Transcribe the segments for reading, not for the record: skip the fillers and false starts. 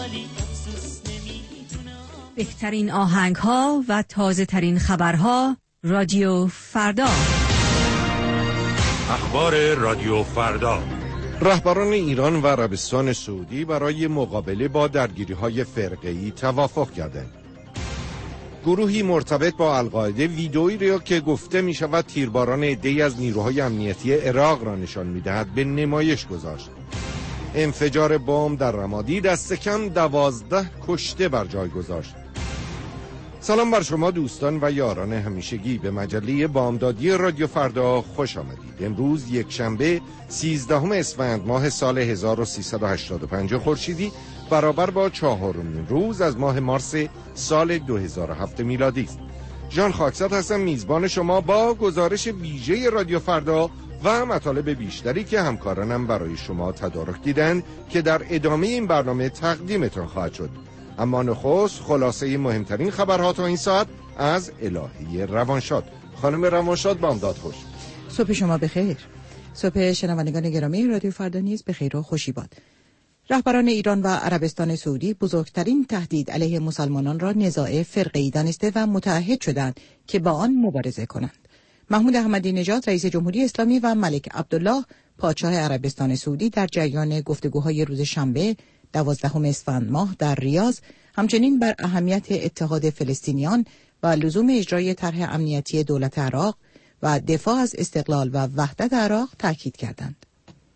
بهترین آهنگ‌ها و تازه‌ترین خبرها رادیو فردا. اخبار رادیو فردا. رهبران ایران و عربستان سعودی برای مقابله با درگیری‌های فرقه‌ای توافق کردند. گروهی مرتبط با القاعده ویدئویی را که گفته می‌شود تیرباران عده‌ای از نیروهای امنیتی عراق را نشان می‌دهد به نمایش گذاشت. انفجار بمب در رمادی دست کم 12 کشته بر جای گذاشت. سلام بر شما دوستان و یاران همیشگی، به مجله بامدادی رادیو فردا خوش آمدید. امروز یک شنبه 13 اسفند ماه سال 1385 خورشیدی برابر با 4مین روز از ماه مارس سال 2007 میلادی است. ژان خاکساد هستم، میزبان شما با گزارش ویژه رادیو فردا و مطالب بیشتری که همکارانم برای شما تدارک دیدند که در ادامه این برنامه تقدیمتان خواهد شد. اما نخست خلاصه مهمترین خبرها تا این ساعت از الهی روانشاد. خانم روانشاد بامداد خوش. صبح شما بخیر. صبح شنوندگان گرامی رادیو فردا نیز بخیر و خوشی باد. رهبران ایران و عربستان سعودی بزرگترین تهدید علیه مسلمانان را نزاع فرقه‌ای دانسته و متعهد شدند که با آن مبارزه کنند. محمود احمدی نژاد رئیس جمهوری اسلامی و ملک عبدالله پادشاه عربستان سعودی در جریان گفتگوهای روز شنبه 12 اسفند ماه در ریاض همچنین بر اهمیت اتحاد فلسطینیان و لزوم اجرای طرح امنیتی دولت عراق و دفاع از استقلال و وحدت عراق تاکید کردند.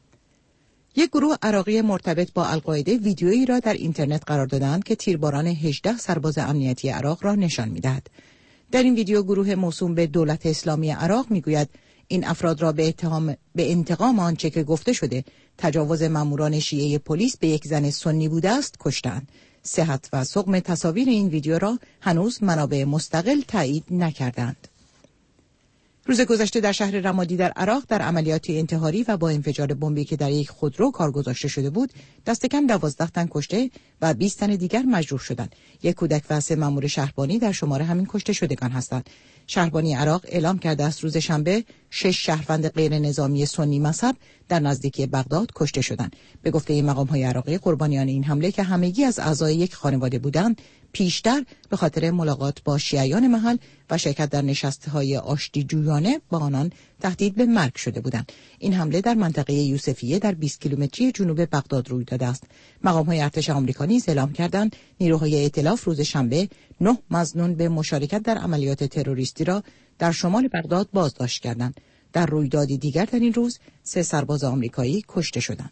یک گروه عراقی مرتبط با القاعده ویدیویی را در اینترنت قرار دادند که تیرباران 18 سرباز امنیتی عراق را نشان می‌دهد. در این ویدیو گروه موسوم به دولت اسلامی عراق میگوید این افراد را به انتقام آنچه که گفته شده تجاوز ماموران شیعه پلیس به یک زن سنی بوده است کشتند. صحت و سقم تصاویر این ویدیو را هنوز منابع مستقل تایید نکردند. روز گذشته در شهر رمادی در عراق در عملیات انتحاری و با انفجار بمبی که در یک خودرو کار گذاشته شده بود دست کم 12 تن کشته و 20 تن دیگر مجروح شدند. یک کودک و 3 مأمور شهربانی در شمار همین کشته شدگان هستند. شهربانی عراق اعلام کرده است روز شنبه 6 شهروند غیر نظامی سنی مذهب در نزدیکی بغداد کشته شدند. به گفته این مقام‌های عراقی قربانیان این حمله که همگی از اعضای یک خانواده بودند پیشتر به خاطر ملاقات با شیعیان محل و شرکت در نشست‌های آشتی جویانه با آنان تهدید به مرگ شده بودند. این حمله در منطقه یوسفیه در 20 کیلومتری جنوب بغداد روی داده است. مقام‌های ارتش آمریکا نیز اعلام کردند نیروهای ائتلاف روز شنبه 9 مظنون به مشارکت در عملیات تروریستی را در شمال بغداد بازداشت کردند. در رویدادی دیگر در این روز 3 سرباز آمریکایی کشته شدند.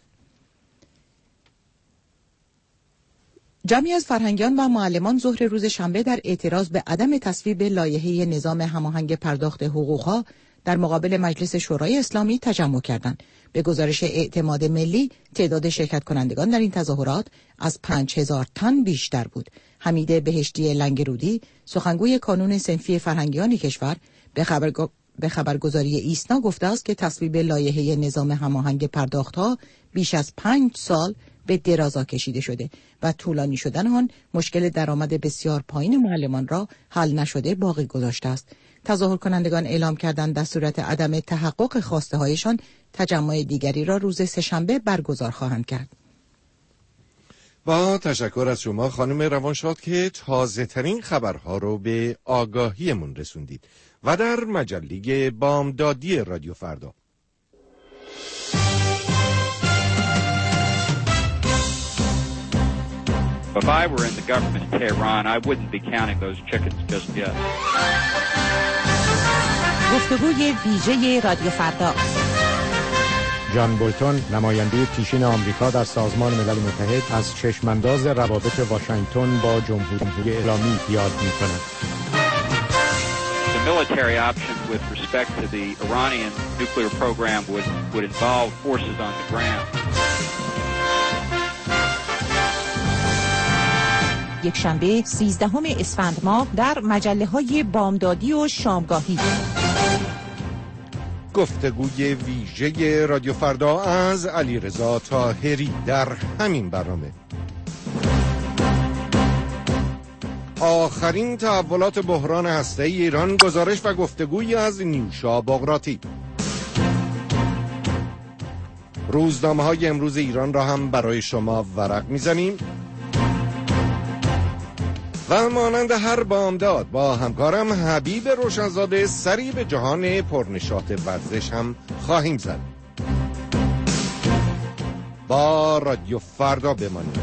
جمعی از فرهنگیان و معلمان ظهر روز شنبه در اعتراض به عدم تصویب لایحه نظام هماهنگ پرداخت حقوقها در مقابل مجلس شورای اسلامی تجمع کردند. به گزارش اعتماد ملی تعداد شرکت کنندگان در این تظاهرات از 5000 تن بیشتر بود. حمید بهشتی لنگرودی سخنگوی کانون صنفی فرهنگیان کشور به خبرگزاری ایسنا گفته است که تصویب لایحه نظام هماهنگ پرداخت‌ها بیش از 5 سال به درازا کشیده شده و طولانی شدن آن مشکل درآمد بسیار پایین معلمان را حل نشده باقی گذاشته است. تظاهر کنندگان اعلام کردند در صورت عدم تحقق خواسته هایشان تجمع دیگری را روز سه‌شنبه برگزار خواهند کرد. با تشکر از شما خانم روانشاد که تازه ترین خبرها رو به آگاهیمون رسوندید و در مجله بامدادی رادیو فردا. If I were in the government in Tehran, I wouldn't be counting those chickens just yet. گفتگوی ویژه رادیو فردا. جان بولتون نماینده پیشین آمریکا در سازمان ملل متحد از چشمانداز روابط واشنگتن با جمهوری اسلامی یاد می‌کند. The military option with respect to the Iranian nuclear program would involve forces on the ground. یک شنبه 13 اسفند ماه در مجله‌های بامدادی و شامگاهی. گفتگوی ویژه رادیو فردا از علیرضا طاهری در همین برنامه. آخرین تحولات بحران هسته‌ای ایران، گزارش و گفتگوی از نیوشا باقراتی. روزنامه‌های امروز ایران را هم برای شما ورق می‌زنیم. و مانند هر بامداد با همکارم حبیب روشنزاده سری به جهان پرنشاط ورزش هم خواهیم زد. با رادیو فردا بمانید.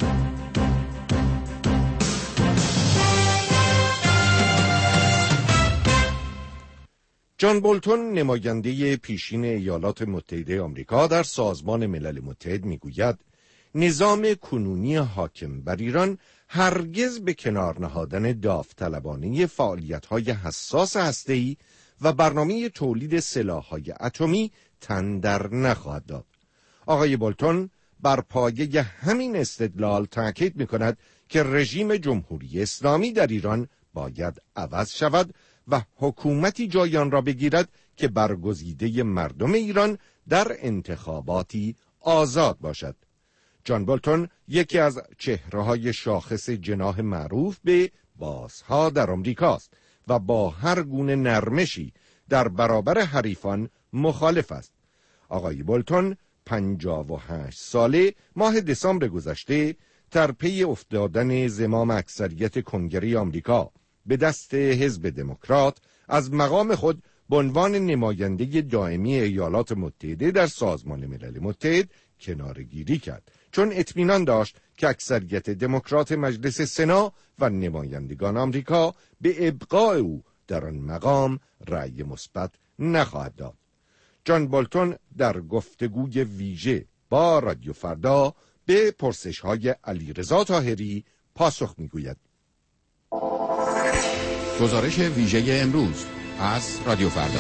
جان بولتون نماینده پیشین ایالات متحده آمریکا در سازمان ملل متحد میگوید نظام کنونی حاکم بر ایران هرگز به کنار نهادن داوطلبانه فعالیت‌های حساس هسته‌ای و برنامه تولید سلاح‌های اتمی تن در نخواهد داد. آقای بولتون بر پایه همین استدلال تاکید می‌کند که رژیم جمهوری اسلامی در ایران باید عوض شود و حکومتی جای آن را بگیرد که برگزیده مردم ایران در انتخاباتی آزاد باشد. جان بولتون یکی از چهره‌های شاخص جناح معروف به بازها در آمریکاست و با هر گونه نرمشی در برابر حریفان مخالف است. آقای بولتون 58 ساله ماه دسامبر گذشته در پی افتادن زمام اکثریت کنگره آمریکا به دست حزب دموکرات از مقام خود به عنوان نماینده دائمی ایالات متحده در سازمان ملل متحد کناره‌گیری کرد، چون اطمینان داشت که اکثریت دموکرات مجلس سنا و نمایندگان آمریکا به ابقاء او در آن مقام رأی مثبت نخواهد داد. جان بولتون در گفتگوی ویژه با رادیو فردا به پرسش‌های علیرضا طاهری پاسخ می‌گوید. گزارش ویژه امروز از رادیو فردا.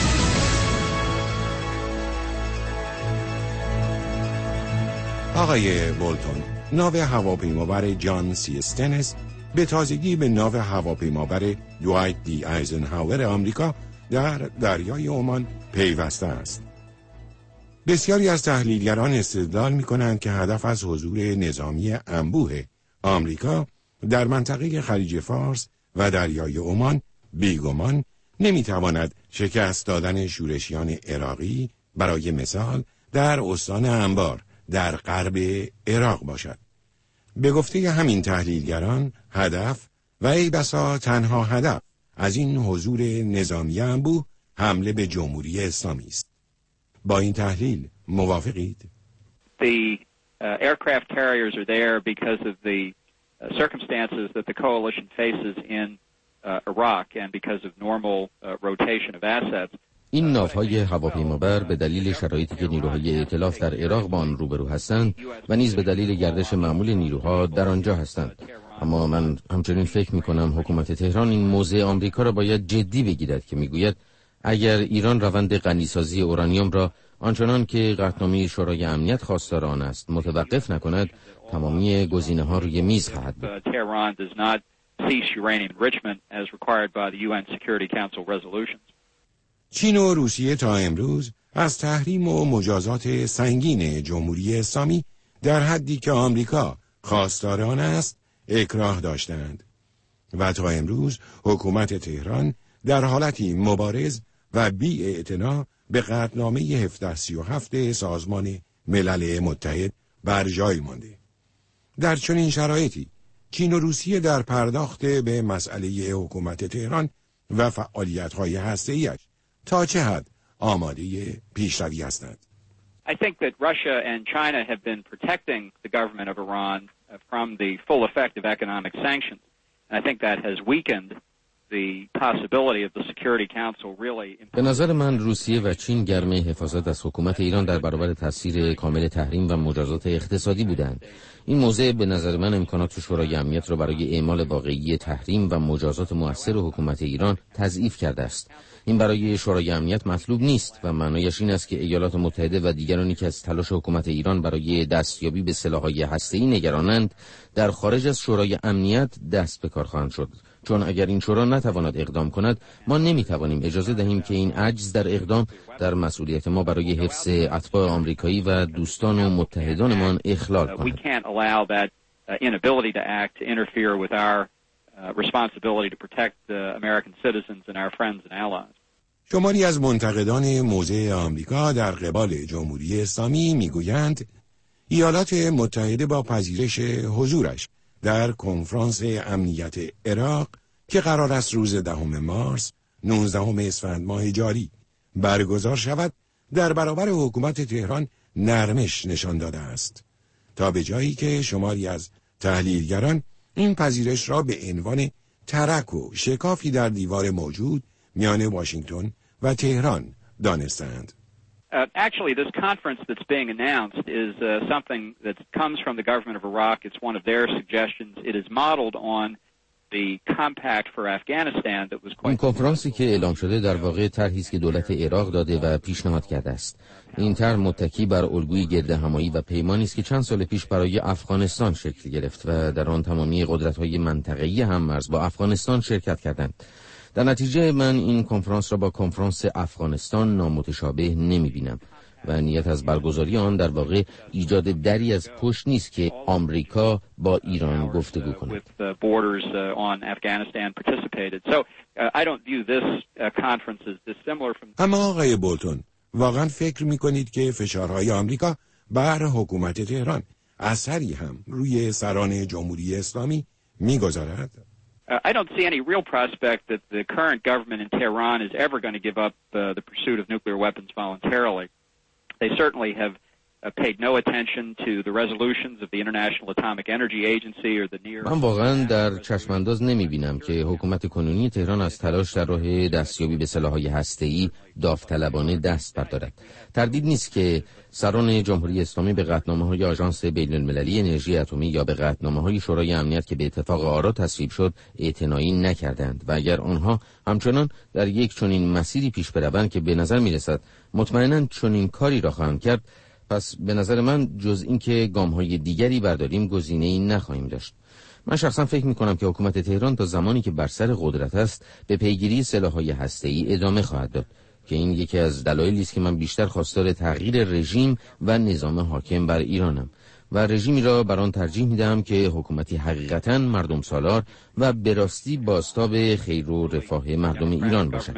آقای بولتون، ناو هواپیمابر جان سی استنس به تازگی به ناو هواپیمابر دوایت دی آیزنهاور آمریکا در دریای عمان پیوسته است. بسیاری از تحلیلگران استدلال می‌کنند که هدف از حضور نظامی انبوه آمریکا در منطقه خلیج فارس و دریای عمان بیگمان نمی‌تواند شکست دادن شورشیان عراقی برای مثال در استان انبار در غرب عراق باشد. به گفته همین تحلیلگران هدف و ای بسا تنها هدف از این حضور نظامی انبوه حمله به جمهوری اسلامی است. با این تحلیل موافقید؟ The aircraft carriers are there because of the circumstances that the coalition faces in Iraq and because of normal rotation of assets. این ناوهای هواپیمابر به دلیل شرایطی که نیروهای ائتلاف در عراق با آن روبرو هستند و نیز به دلیل گردش معمول نیروها در آنجا هستند. اما من همچنین فکر می‌کنم حکومت تهران این موضع آمریکا را باید جدی بگیرد که می‌گوید اگر ایران روند غنیسازی اورانیوم را آنچنان که قطعنامه شورای امنیت خواستار آن است متوقف نکند، تمامی گزینه‌ها روی میز خواهد بود. چین و روسیه تا امروز از تحریم و مجازات سنگین جمهوری اسلامی در حدی که آمریکا خواستار آن است اکراه داشتند و تا امروز حکومت تهران در حالتی مبارز و بی‌اعتنا به قطعنامه 1737 سازمان ملل متحد بر جای مانده. در چنین شرایطی چین و روسیه در پرداخت به مسئله حکومت تهران و فعالیت‌های هسته‌ای‌اش تا چه حد آماده پیشروی هستند؟ I think that Russia and China have been protecting the government of Iran from the full effect of economic sanctions. And I think that has weakened the possibility of the Security Council really. به نظر من روسیه و چین گرمه حفاظت از حکومت ایران در برابر تاثیر کامل تحریم و مجازات اقتصادی بودند. این موضع به نظر من امکانات شورای امنیت را برای اعمال واقعی تحریم و مجازات مؤثر حکومت ایران تضعیف کرده است. این برای شورای امنیت مطلوب نیست و معنایش این است که ایالات متحده و دیگرانی که از تلاش حکومت ایران برای دستیابی به سلاح‌های هسته‌ای نگرانند در خارج از شورای امنیت دست به کار خواهند شد، چون اگر این شورا نتواند اقدام کند ما نمیتوانیم اجازه دهیم که این عجز در اقدام در مسئولیت ما برای حفظ اتباع آمریکایی و دوستان و متحدانمان اخلال کند. responsibility to protect American citizens and our friends and allies. شماری از منتقدان موضع آمریکا در قبال جمهوری اسلامی میگویند ایالات متحده با پذیرش حضورش در کنفرانس امنیت عراق که قرار است روز 10 مارس 19 اسفند ماه جاری برگزار شود در برابر حکومت تهران نرمش نشان داده است، تا به جایی که شماری از تحلیلگران این پذیرش را به عنوان ترک و شکافی در دیوار موجود میان واشنگتن و تهران دانستند. Actually, this conference that's being announced is something that comes from the government of Iraq. It's one of their suggestions. It is modeled on the compact for Afghanistan that was quite... این کنفرانسی که اعلام شده در واقع طرحی است که دولت عراق داده و پیشنهاد کرده است. این طرح متکی بر الگوی گردهمایی و پیمانی است که چند سال پیش برای افغانستان شکل گرفت و در آن تمامی قدرت‌های منطقه‌ای هم‌مرز با افغانستان شرکت کردند. در نتیجه من این کنفرانس را با کنفرانس افغانستان نامتشابه نمی‌بینم و نیت از برگزاری آن در واقع ایجاد دری از پشت نیست که آمریکا با ایران گفتگو کند. اما آقای بولتون، واقعا فکر می‌کنید که فشارهای آمریکا بر حکومت تهران اثری هم روی سران جمهوری اسلامی می‌گذارد؟ I don't see any real prospect that the current government in Tehran is ever going to give up the pursuit of nuclear weapons voluntarily. They certainly have paid no attention to the resolutions of the International Atomic Energy Agency or the near... من واقعا در چشمانداز نمی‌بینم که حکومت کنونی تهران از تلاش در راه دستیابی به سلاح‌های هسته‌ای داوطلبانه دست بردارد. تردید نیست که سران جمهوری اسلامی به قطعنامه‌های آژانس بین‌المللی انرژی اتمی یا به قطعنامه‌های شورای امنیت که به اتفاق آرا تصویب شد اعتنایی نکردند و اگر آنها همچنان در یک چنین مسیری پیش بروند که به نظر می‌رسد مطمئناً چنین کاری را خواهند کرد، پس به نظر من جز این که گام‌های دیگری برداریم گزینه‌ای نخواهیم داشت. من شخصا فکر می‌کنم که حکومت تهران تا زمانی که بر سر قدرت است به پیگیری سلاح‌های هسته‌ای ادامه خواهد داد که این یکی از دلایلی است که من بیشتر خواستار تغییر رژیم و نظام حاکم بر ایرانم و رژیمی را بر آن ترجیح می‌دهم که حکومتی حقیقتاً مردم سالار و به راستی بازتاب خیر و رفاه مردم ایران باشد.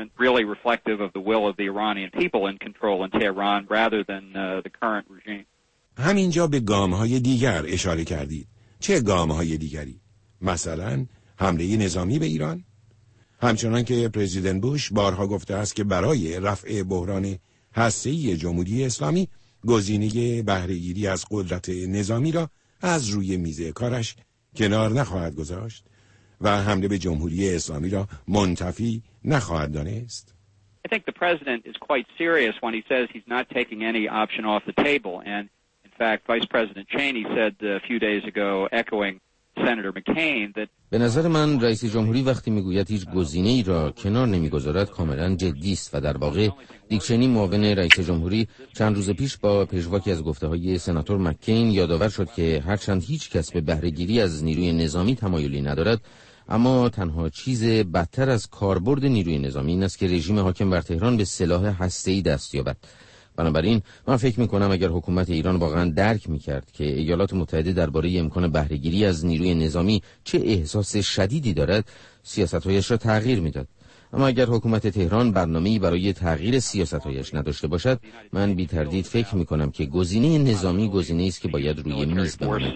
همینجا به گام‌های دیگر اشاره کردید. چه گام‌های دیگری؟ مثلا حمله نظامی به ایران؟ همچنان که پرزیدنت بوش بارها گفته است که برای رفع بحران هسته‌ای جمهوری اسلامی گزینه بهره‌گیری از قدرت نظامی را از روی میز کارش کنار نخواهد گذاشت و حمله به جمهوری اسلامی را منتفی نخواهد دانست. I think the president is quite serious when he says he's not taking any option off the table, and in fact Vice President Cheney said a few days ago, echoing Senator McCain, that به نظر من رئیس جمهوری وقتی میگوید هیچ گزینه‌ای را کنار نمیگذارد کاملا جدی است و در واقع دیک چنی معاون رئیس جمهوری چند روز پیش با پژواکی از گفته‌های سناتور مکین یادآور شد که هرچند هیچ کس به بهره‌گیری از نیروی نظامی تمایلی ندارد، اما تنها چیز بدتر از کاربرد نیروی نظامی این است که رژیم حاکم بر تهران به سلاح هسته‌ای دست یابد. بنابراین من فکر می‌کنم اگر حکومت ایران واقعا درک می‌کرد که ایالات متحده درباره امکان بهره‌گیری از نیروی نظامی چه احساس شدیدی دارد، سیاست‌هایش را تغییر می‌داد. اما اگر حکومت تهران برنامه‌ای برای تغییر سیاست‌هایش نداشته باشد، من بی تردید فکر می‌کنم که گزینه نظامی گزینه‌ای است که باید روی میز بماند.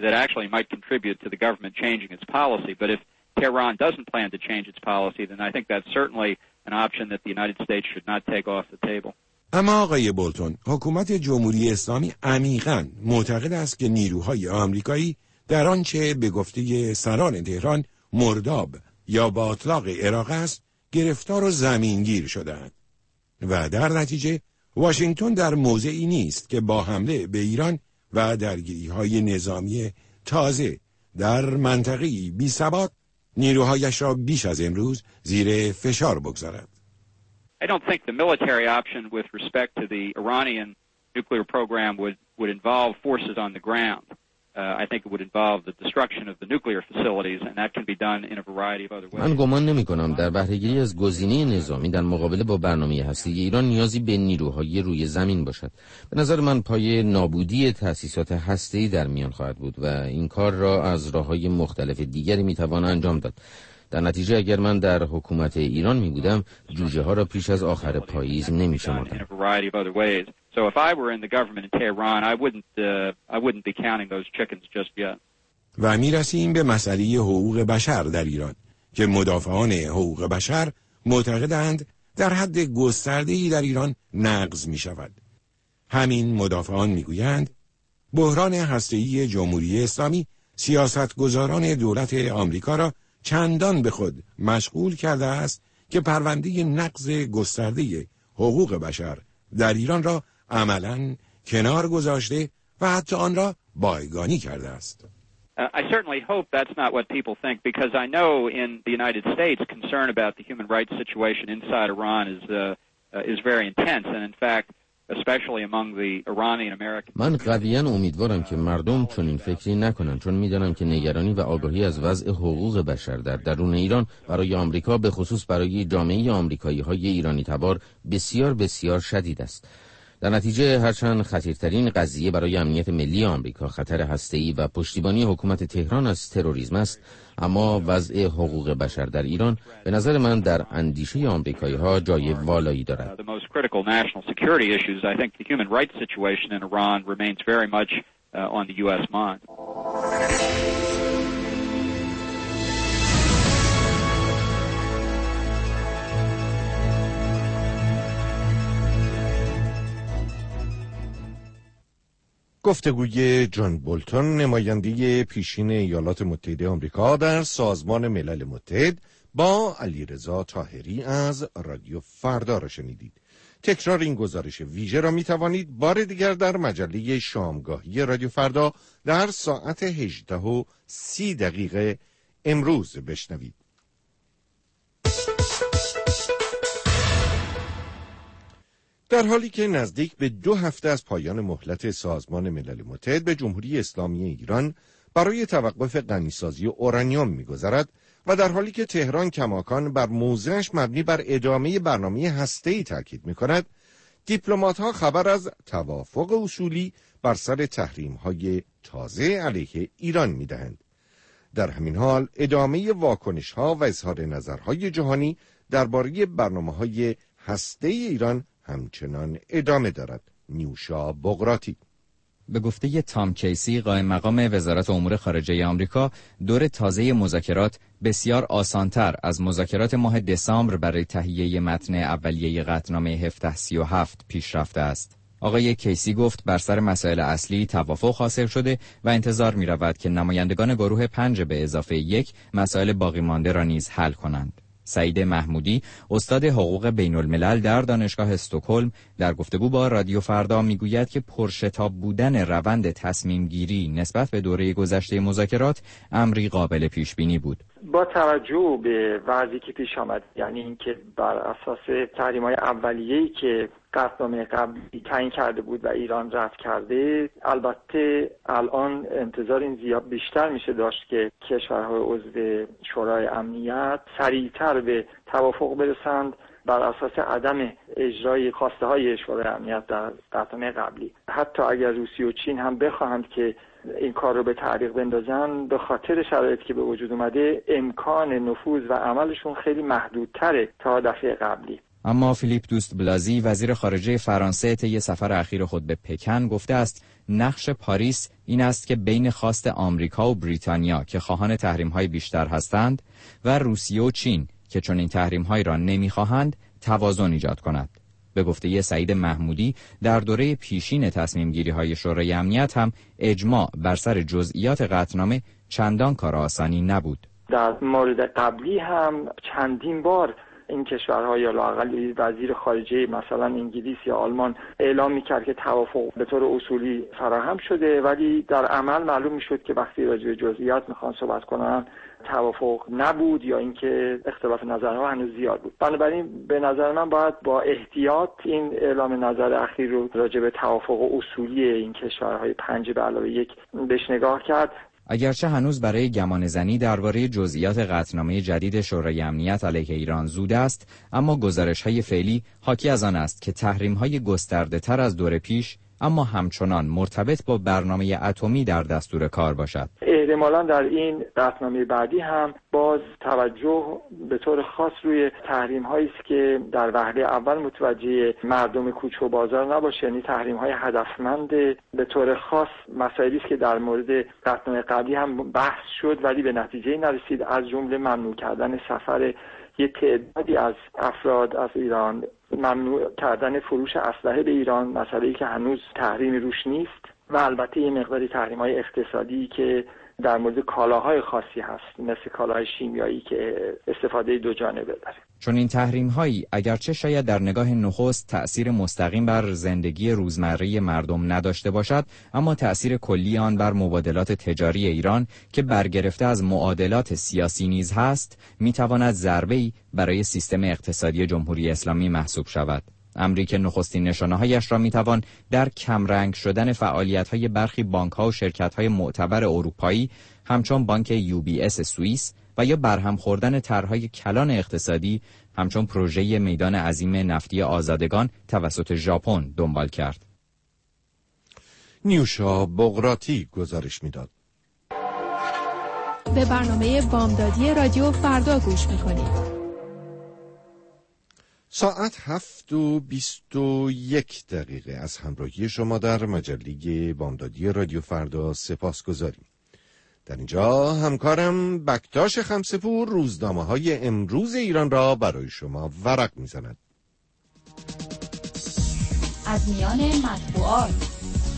Tehran doesn't plan to change its policy, then I think that's certainly an option that the United States should not take off the table. اما آقای بولتون، حکومت جمهوری اسلامی عمیقاً معتقد است که نیروهای آمریکایی در آنچه به گفته سران تهران مرداب یا با اطلاق عراق است گرفتار و زمینگیر شده‌اند و در نتیجه واشنگتن در موضعی نیست که با حمله به ایران و درگیری‌های نظامی تازه در منطقه‌ای بی‌ثبات نیروهایش را بیش از امروز زیر فشار بگذارد. I don't think the military option with respect to the Iranian nuclear program would involve forces on the ground. I think it would involve the destruction of the nuclear facilities, and that can be done in a variety of other ways. من گمان نمی‌کنم در بهره‌گیری از گزینه نظامی در مقابله با برنامه هسته‌ای ایران نیازی به نیروهای روی زمین باشد. به نظر من پای نابودی تأسیسات هسته‌ای در میان خواهد بود و این کار را از راه‌های مختلف دیگری می‌توان انجام داد. در نتیجه اگر من در حکومت ایران می بودم جوجه ها را پیش از آخر پاییز نمی شمردم. و میرسیم به مسئله حقوق بشر در ایران که مدافعان حقوق بشر معتقدند در حد گسترده‌ای در ایران نقض می شود. همین مدافعان میگویند بحران هسته‌ای جمهوری اسلامی سیاستگزاران دولت آمریکا را چندان به خود مشغول کرده است که پرونده نقض گسترده حقوق بشر در ایران را عملاً کنار گذاشته و حتی آن را بایگانی کرده است. I certainly hope that's not what people think, because I know in the United States concern about the human rights situation inside Iran is very intense, and in fact especially among the Iranian Americans. من قویاً امیدوارم که مردم چنین فکری نکنند، چون می‌دانم که نگرانی و آگاهی از وضع حقوق بشر در درون ایران برای آمریکا، به خصوص برای جامعه آمریکایی‌های ایرانی تبار، بسیار بسیار شدید است. در نتیجه هرچند خطیرترین قضیه برای امنیت ملی آمریکا خطر هسته‌ای و پشتیبانی حکومت تهران از تروریسم است، اما وضع حقوق بشر در ایران به نظر من در اندیشه آمریکایی‌ها جای والایی دارد. گفتگوی جان بولتون، نماینده پیشین ایالات متحده آمریکا در سازمان ملل متحد، با علیرضا طاهری از رادیو فردا را شنیدید. تکرار این گزارش ویژه را می توانید بار دیگر در مجله شامگاهی رادیو فردا در ساعت 18:30 امروز بشنوید. در حالی که نزدیک به 2 هفته از پایان مهلت سازمان ملل متحد به جمهوری اسلامی ایران برای توقف غنیسازی اورانیوم می‌گذرد و در حالی که تهران کماکان بر موضعش مبنی بر ادامه برنامه هسته‌ای تاکید می‌کند، دیپلمات‌ها خبر از توافق اصولی بر سر تحریم‌های تازه علیه ایران می‌دهند. در همین حال ادامه واکنش‌ها و اظهار نظرهای جهانی درباره برنامه‌های هسته‌ای ایران همچنان ادامه دارد. نیوشا بغراتی. به گفته تام کیسی، قائم مقام وزارت امور خارجه آمریکا، دور تازه مذاکرات بسیار آسانتر از مذاکرات ماه دسامبر برای تهیه متن اولیه قطعنامه 1737 پیش رفته است. آقای کیسی گفت بر سر مسائل اصلی توافق حاصل شده و انتظار می رود که نمایندگان گروه 5 به اضافه 1 مسائل باقی مانده را نیز حل کنند. سعید محمودی، استاد حقوق بین الملل در دانشگاه استکهلم، در گفتگو با رادیو فردا میگوید که پرشتاب بودن روند تصمیم گیری نسبت به دوره گذشته مذاکرات امری قابل پیش بینی بود. با توجه به وضعی که پیش آمد، یعنی اینکه بر اساس تحریم‌های اولیه‌ای که قطعنامه قبلی تعیین کرده بود و ایران رد کرده، البته الان انتظار این زیاد بیشتر میشه داشت که کشورهای عضو شورای امنیت سریعتر به توافق برسند بر اساس عدم اجرای خواسته های شورای امنیت در قطعنامه قبلی. حتی اگر روسیه و چین هم بخواهند که این کار رو به تعریق بندازن، به خاطر شرایطی که به وجود اومده امکان نفوذ و عملشون خیلی محدودتره تا دفعه قبلی. اما فیلیپ دوست بلازی، وزیر خارجه فرانسه، طی سفر اخیر خود به پکن گفته است نقش پاریس این است که بین خواست آمریکا و بریتانیا که خواهان تحریم‌های بیشتر هستند و روسیه و چین که چون این تحریم‌های را نمی‌خواهند توازن ایجاد کند. به گفته سعید محمودی، در دوره پیشین تصمیم گیری‌های شورای امنیت هم اجماع بر سر جزئیات قطعنامه چندان کار آسانی نبود. در مورد قبلی هم چندین بار این کشورها یا لااقل وزیر خارجه مثلا انگلیس یا آلمان اعلام میکرد که توافق به طور اصولی فراهم شده، ولی در عمل معلوم میشد که وقتی راجع به جزئیات میخوان صحبت کنن توافق نبود یا اینکه اختلاف نظرها هنوز زیاد بود. بنابراین به نظر من باید با احتیاط این اعلام نظر اخیر رو راجع به توافق اصولی این کشورهای 5 به علاوه 1 بهش نگاه کرد. اگرچه هنوز برای گمانه‌زنی درباره جزئیات قطعنامه جدید شورای امنیت علیه ایران زود است، اما گزارش‌های فعلی حاکی از آن است که تحریم‌های گسترده‌تر از دور پیش اما همچنان مرتبط با برنامه اتمی در دستور کار باشد. احتمالاً در این قطعنامه بعدی هم باز توجه به طور خاص روی تحریم‌هایی است که در وهله اول متوجه مردم کوچه و بازار نباشه، یعنی تحریم‌های هدفمند به طور خاص مسائلی است که در مورد قطعنامه قبلی هم بحث شد ولی به نتیجه نرسید، از جمله ممنوع کردن سفر یه تعدادی از افراد از ایران، ممنوع کردن فروش اسلحه به ایران، مسئله‌ای که هنوز تحریمی روش نیست، و البته یه مقداری تحریم‌های اقتصادی که در مورد کالاهای خاصی هست مثل کالاهای شیمیایی که استفاده دو جانبه داره. چون این تحریم‌هایی اگرچه شاید در نگاه نخست تأثیر مستقیم بر زندگی روزمره مردم نداشته باشد، اما تأثیر کلی آن بر مبادلات تجاری ایران که برگرفته از معادلات سیاسی نیز هست، می‌تواند ضربه‌ای برای سیستم اقتصادی جمهوری اسلامی محسوب شود. امری که نخستین نشانه‌هایش را می‌توان در کمرنگ شدن فعالیت‌های برخی بانک‌ها و شرکت‌های معتبر اروپایی همچون بانک UBS سوئیس و یا برهم خوردن طرح‌های کلان اقتصادی همچون پروژه میدان عظیم نفتی آزادگان توسط ژاپن دنبال کرد. نیوشا بغراتی گزارش می‌داد. به برنامه بامدادی رادیو فردا گوش می‌کنید. ساعت 7:21 از همراهی شما در مجله بامدادی رادیو فردا سپاس گذاریم. در اینجا همکارم بکتاش خمسه‌پور روزنامه‌های امروز ایران را برای شما ورق می‌زند. از میان مطبوعات: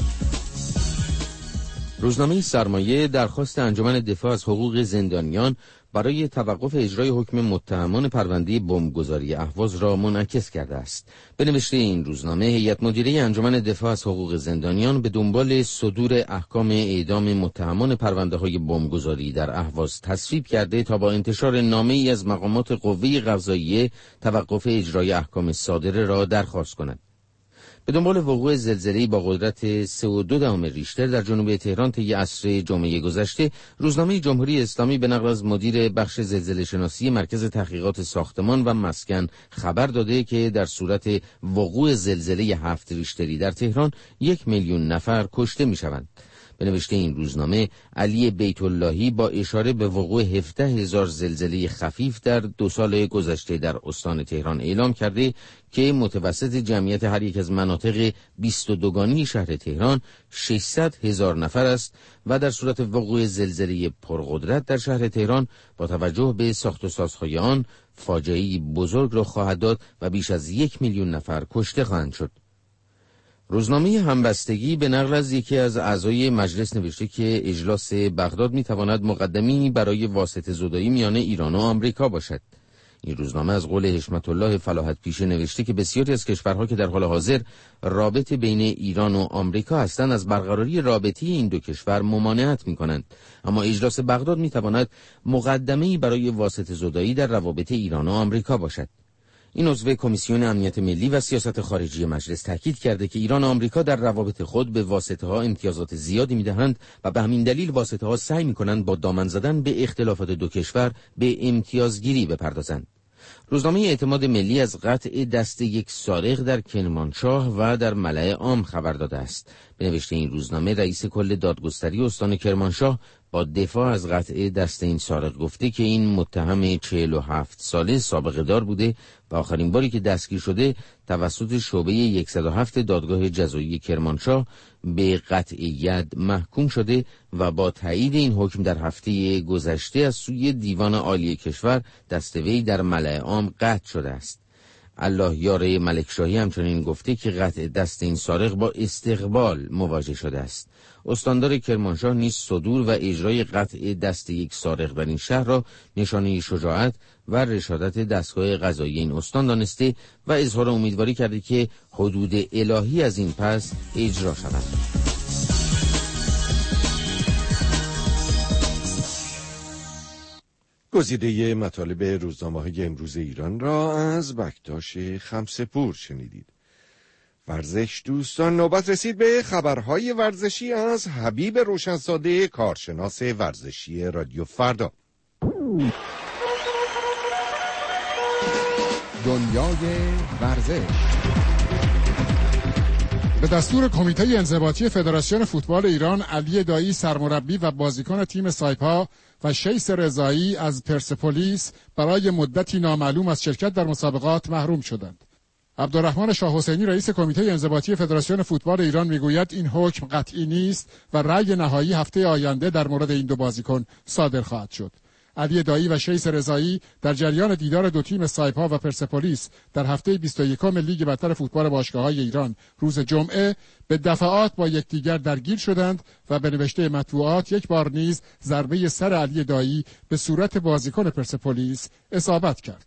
روزنامه سرمایه درخواست انجمن دفاع از حقوق زندانیان برای توقف اجرای حکم متهمان پرونده بمبگذاری اهواز را منعکس کرده است. به نوشته این روزنامه، هیئت مدیره انجمن دفاع از حقوق زندانیان به دنبال صدور احکام اعدام متهمان پرونده‌های بمبگذاری در اهواز تصویب کرده تا با انتشار نامه‌ای از مقامات قوه قضاییه توقف اجرای احکام صادره را درخواست کند. به دنبال وقوع زلزله‌ای با قدرت 3.2 ریشتر در جنوب تهران طی عصر جمعه گذشته، روزنامه جمهوری اسلامی به نقل از مدیر بخش زلزله شناسی مرکز تحقیقات ساختمان و مسکن خبر داده که در صورت وقوع زلزله 7 ریشتری در تهران 1 میلیون نفر کشته می‌شوند. به نوشته این روزنامه، علی بیت اللهی با اشاره به وقوع 17,000 زلزله خفیف در 2 سال گذشته در استان تهران اعلام کرده که متوسط جمعیت هر یک از مناطق 22گانی شهر تهران 600,000 نفر است و در صورت وقوع زلزله پرقدرت در شهر تهران با توجه به ساخت و سازهای آن فاجعه‌ای بزرگ را خواهد داد و بیش از 1 میلیون نفر کشته خواهند شد. روزنامه همبستگی به نقل از یکی از اعضای مجلس نوشته که اجلاس بغداد میتواند مقدمی برای واسطه زدایی میان ایران و آمریکا باشد. این روزنامه از قول حشمت الله فلاحت پیشه نوشته که بسیاری از کشورها که در حال حاضر رابطه بین ایران و آمریکا هستند از برقراری رابطه این دو کشور ممانعت میکنند، اما اجلاس بغداد میتواند مقدمه‌ای برای واسطه زدایی در روابط ایران و آمریکا باشد. این عضو کمیسیون امنیت ملی و سیاست خارجی مجلس تاکید کرده که ایران و آمریکا در روابط خود به واسطه‌ها امتیازات زیادی می‌دهند و به همین دلیل واسطه‌ها سعی می‌کنند با دامن زدن به اختلافات دو کشور به امتیازگیری بپردازند. روزنامه اعتماد ملی از قطع دست یک سارق در کرمانشاه و در ملأ عام خبر داده است. به نوشته این روزنامه، رئیس کل دادگستری استان کرمانشاه با دفاع از قطع دست این سارق گفته که این متهم 47 ساله سابقه دار بوده و آخرین باری که دستگیر شده توسط شعبه 107 دادگاه جزایی کرمانشاه به قطع ید محکوم شده و با تایید این حکم در هفته گذشته از سوی دیوان عالی کشور دست وی در ملأ عام قطع شده است. الله یاره ملکشاهی همچنین گفته که قطع دست این سارق با استقبال مواجه شده است. استاندار کرمانشاه نیز صدور و اجرای قطع دست یک سارق در این شهر را نشانه شجاعت و رشادت دستگاه قضایی این استان دانسته و اظهار امیدواری کرده که حدود الهی از این پس اجرا شود. گزیده مطالب روزنامه‌های امروز ایران را از بکتاش خمسه‌پور شنیدید. ورزش دوستان، نوبت رسید به خبرهای ورزشی از حبیب روشنزاده، کارشناس ورزشی رادیو فردا. دنیای ورزش. به دستور کمیته انضباطی فدراسیون فوتبال ایران، علی دایی سرمربی و بازیکن تیم سایپا و شیس رضایی از پرسپولیس برای مدتی نامعلوم از شرکت در مسابقات محروم شدند. عبدالرحمن شاه حسینی رئیس کمیته انضباطی فدراسیون فوتبال ایران میگوید این حکم قطعی نیست و رأی نهایی هفته آینده در مورد این دو بازیکن صادر خواهد شد. علی دایی و شیس رضایی در جریان دیدار دو تیم سایپا و پرسپولیس در هفته 21 لیگ برتر فوتبال باشگاه‌های ایران روز جمعه به دفعات با یکدیگر درگیر شدند و به نوشته مطبوعات یک بار نیز ضربه سر علی دایی به صورت بازیکن پرسپولیس اصابت کرد.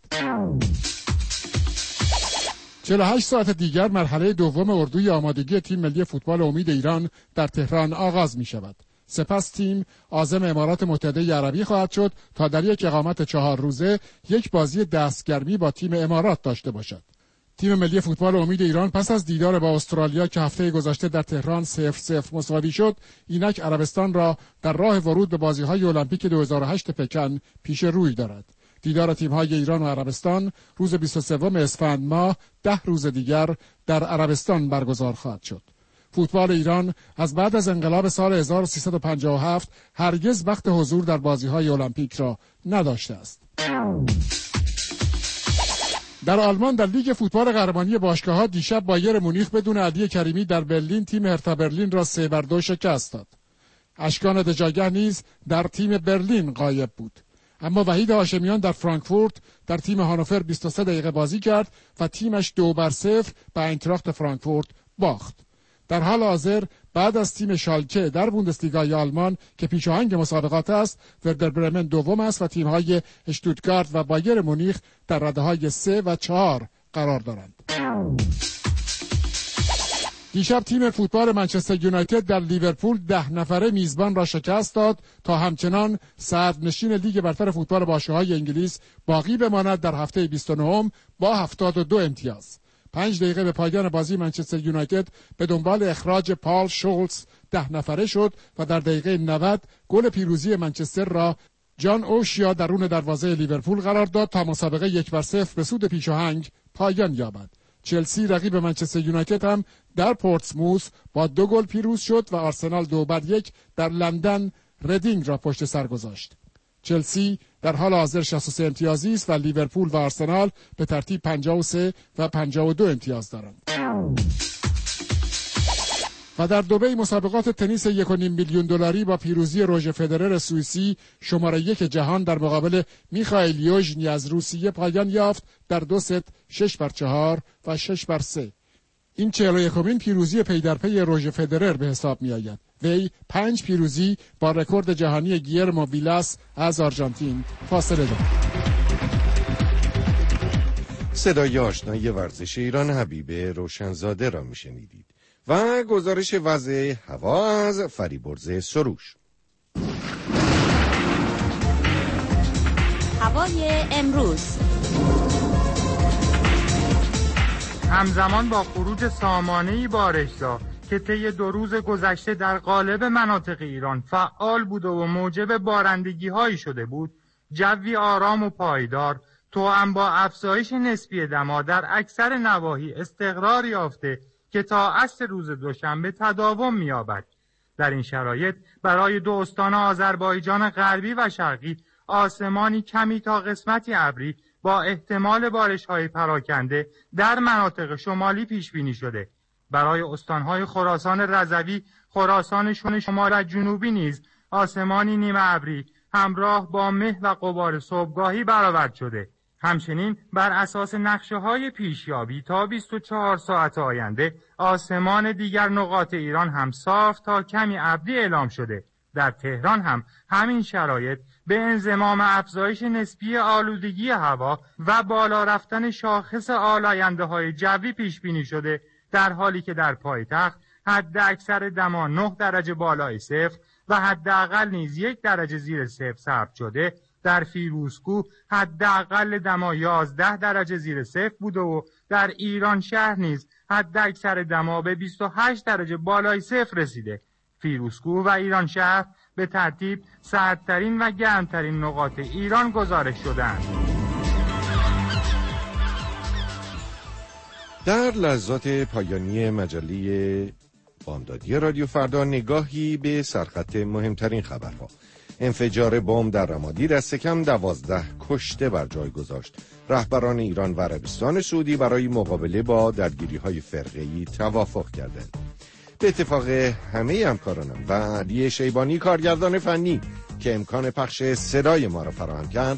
48 ساعت دیگر مرحله دوم اردوی آمادگی تیم ملی فوتبال امید ایران در تهران آغاز می شود. سپس تیم عازم امارات متحده عربی خواهد شد تا در یک اقامت 4 روزه یک بازی دستگرمی با تیم امارات داشته باشد. تیم ملی فوتبال امید ایران پس از دیدار با استرالیا که هفته گذشته در تهران 0-0 مساوی شد، اینک عربستان را در راه ورود به بازی‌های المپیک 2008 پکن پیش روی دارد. دیدار تیم‌های ایران و عربستان روز 23 اسفند ماه 10 روز دیگر در عربستان برگزار خواهد شد. فوتبال ایران از بعد از انقلاب سال 1357 هرگز وقت حضور در بازی‌های المپیک را نداشته است. در آلمان در لیگ فوتبال قهرمانی باشگاه‌ها دیشب بایر مونیخ بدون علی کریمی در برلین تیم هرتا برلین را 3-2 شکست داد. اشکان دژاگه نیز در تیم برلین غایب بود. اما وحید هاشمیان در فرانکفورت در تیم هانوفر 23 دقیقه بازی کرد و تیمش 2-0 به اینتراخت فرانکفورت باخت. در حال حاضر بعد از تیم شالکه در بوندسلیگای آلمان که پیشاهنگ مسابقات است، وردر برمن دوم است و تیم‌های اشتوتگارت و بایر مونیخ در رده‌های 3 و 4 قرار دارند. دیشب تیم فوتبال منچستر یونایتد در لیورپول 10 نفره میزبان را شکست داد تا همچنان صدرنشین لیگ برتر فوتبال باشگاه‌های انگلیس باقی بماند در هفته 29 با 72 امتیاز. 5 دقیقه به پایان بازی منچستر یونایتد به دنبال اخراج پال شولز 10 نفره شد و در دقیقه 90 گل پیروزی منچستر را جان اوشیا درون دروازه لیورپول قرار داد تا مسابقه 1-0 به سود پیشاهنگ پایان یابد. چلسی رقیب منچستر یونایتد هم در پورتسموث با 2 گل پیروز شد و آرسنال 2-1 در لندن ردینگ را پشت سر گذاشت. چلسی در حال حاضر 63 امتیازی است و لیورپول و آرسنال به ترتیب 53 و 52 امتیاز دارند. و در دبی مسابقات تنیس 1.5 میلیون دلاری با پیروزی روژر فدرر سوئیسی شماره 1 جهان در مقابل میخائیل یوژنی از روسیه پایان یافت در 2 ست 6-4 و 6-3. این 41مین پیروزی پی در پی روژر فدرر به حساب می آید. وی 5 پیروزی با رکورد جهانی گیرمو ویلاس از آرژانتین فاصله دارد. صدای آشنای ورزش ایران حبیب روشنزاده را میشنیدید و گزارش وضع هوا از فریبرز سروش. هوای امروز همزمان با خروج سامانه‌ای بارشزا که طی 2 روز گذشته در قالب مناطق ایران فعال بود و موجب بارندگی‌هایی شده بود، جوی آرام و پایدار توأم با افزایش نسبی دما در اکثر نواحی استقرار یافته که تا عصر روز دوشنبه تداوم می‌یابد. در این شرایط برای 2 استان آذربایجان غربی و شرقی آسمانی کمی تا قسمتی ابری با احتمال بارش‌های پراکنده در مناطق شمالی پیش بینی شده. برای استان‌های خراسان رضوی، خراسان شمال و جنوبی نیز آسمانی نیمه ابری همراه با مه و غبار صبحگاهی برآورد شده. همچنین بر اساس نقشه‌های پیشیابی تا 24 ساعت آینده آسمان دیگر نقاط ایران هم صاف تا کمی ابری اعلام شده. در تهران هم همین شرایط به انضمام افزایش نسبی آلودگی هوا و بالا رفتن شاخص آلاینده‌های جوی پیش بینی شده، در حالی که در پایتخت حد اکثر دما 9 درجه بالای صفر و حداقل نیز 1 درجه زیر صفر ثبت شده. در فیروزکوه حداقل دما 11 درجه زیر صفر بوده و در ایران شهر نیز حد اکثر دما به 28 درجه بالای صفر رسیده. فیروزکوه و ایران شهر به ترتیب سردترین و گرمترین نقاط ایران گزارش شدند. در لحظات پایانی مجله بامدادی رادیو فردا نگاهی به سرخط مهمترین خبرها. انفجار بمب در رمادی دست کم 12 کشته بر جای گذاشت. رهبران ایران و عربستان سعودی برای مقابله با درگیری‌های فرقه‌ای توافق کردند. به اتفاق همه همکارانم و علی شیبانی کارگردان فنی که امکان پخش صدای ما را فراهم کرد،